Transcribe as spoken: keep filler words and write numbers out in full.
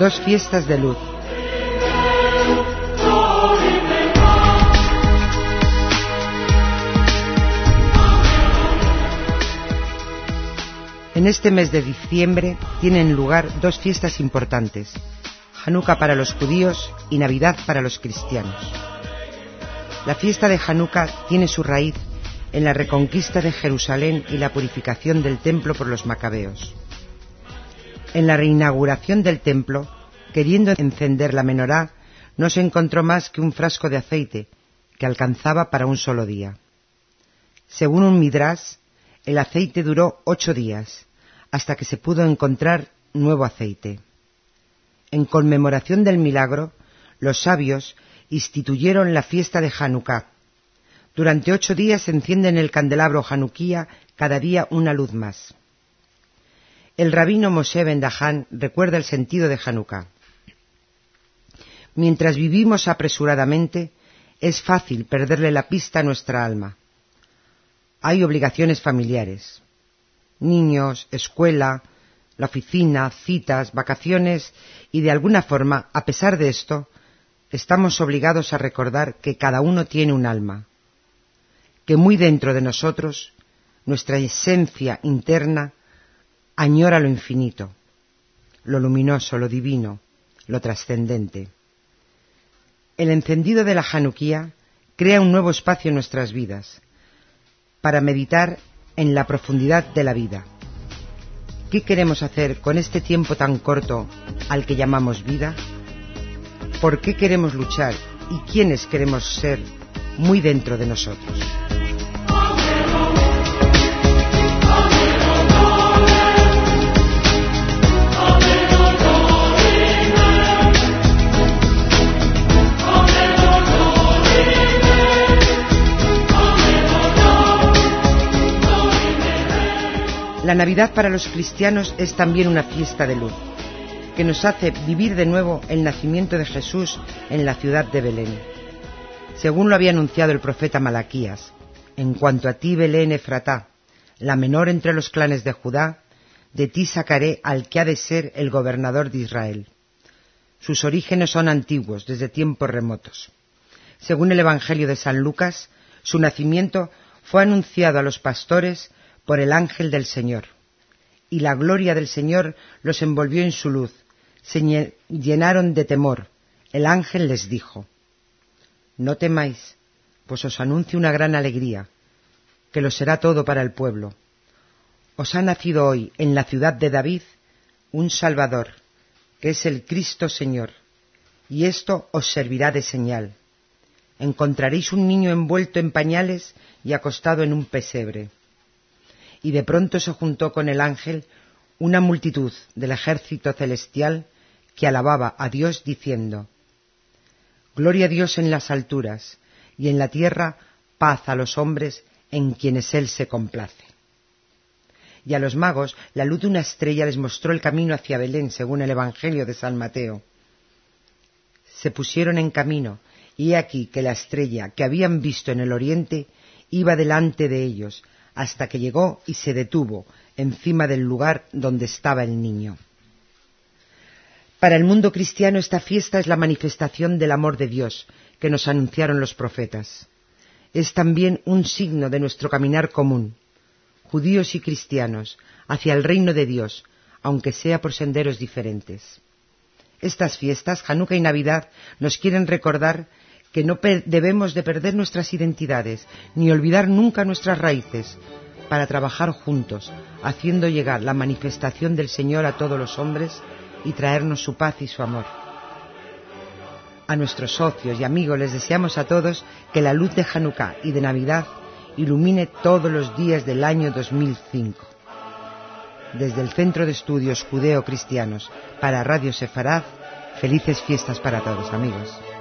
dos fiestas de luz. En este mes de diciembre tienen lugar dos fiestas importantes: Hanukkah para los judíos y Navidad para los cristianos. La fiesta de Hanukkah tiene su raíz en la reconquista de Jerusalén y la purificación del templo por los macabeos. En la reinauguración del templo, queriendo encender la menorá, no se encontró más que un frasco de aceite que alcanzaba para un solo día. Según un midrash, el aceite duró ocho días, hasta que se pudo encontrar nuevo aceite. En conmemoración del milagro, los sabios instituyeron la fiesta de Hanukkah. Durante ocho días se enciende en el candelabro Hanukkía cada día una luz más. El rabino Moshe Ben Dahan recuerda el sentido de Hanukkah. Mientras vivimos apresuradamente, es fácil perderle la pista a nuestra alma. Hay obligaciones familiares, niños, escuela, la oficina, citas, vacaciones, y de alguna forma, a pesar de esto, estamos obligados a recordar que cada uno tiene un alma, que muy dentro de nosotros, nuestra esencia interna añora lo infinito, lo luminoso, lo divino, lo trascendente. El encendido de la Hanukkía crea un nuevo espacio en nuestras vidas, para meditar en la profundidad de la vida. ¿Qué queremos hacer con este tiempo tan corto al que llamamos vida? ¿Por qué queremos luchar y quiénes queremos ser muy dentro de nosotros? La Navidad para los cristianos es también una fiesta de luz, que nos hace vivir de nuevo el nacimiento de Jesús en la ciudad de Belén. Según lo había anunciado el profeta Malaquías: en cuanto a ti, Belén Efratá, la menor entre los clanes de Judá, de ti sacaré al que ha de ser el gobernador de Israel. Sus orígenes son antiguos, desde tiempos remotos. Según el Evangelio de San Lucas, su nacimiento fue anunciado a los pastores por el ángel del Señor, y la gloria del Señor los envolvió en su luz, se llenaron de temor. El ángel les dijo: no temáis, pues os anuncio una gran alegría, que lo será todo para el pueblo. Os ha nacido hoy en la ciudad de David un Salvador, que es el Cristo Señor, y esto os servirá de señal. Encontraréis un niño envuelto en pañales y acostado en un pesebre. Y de pronto se juntó con el ángel una multitud del ejército celestial que alababa a Dios diciendo: gloria a Dios en las alturas, y en la tierra paz a los hombres en quienes Él se complace. Y a los magos la luz de una estrella les mostró el camino hacia Belén, según el Evangelio de San Mateo. Se pusieron en camino, y he aquí que la estrella que habían visto en el oriente iba delante de ellos, hasta que llegó y se detuvo encima del lugar donde estaba el niño. Para el mundo cristiano esta fiesta es la manifestación del amor de Dios que nos anunciaron los profetas. Es también un signo de nuestro caminar común, judíos y cristianos, hacia el reino de Dios, aunque sea por senderos diferentes. Estas fiestas, Hanukkah y Navidad, nos quieren recordar que no debemos de perder nuestras identidades, ni olvidar nunca nuestras raíces, para trabajar juntos, haciendo llegar la manifestación del Señor a todos los hombres y traernos su paz y su amor. A nuestros socios y amigos les deseamos a todos que la luz de Hanukkah y de Navidad ilumine todos los días del año dos mil cinco. Desde el Centro de Estudios Judeo-Cristianos para Radio Sefarad, felices fiestas para todos, amigos.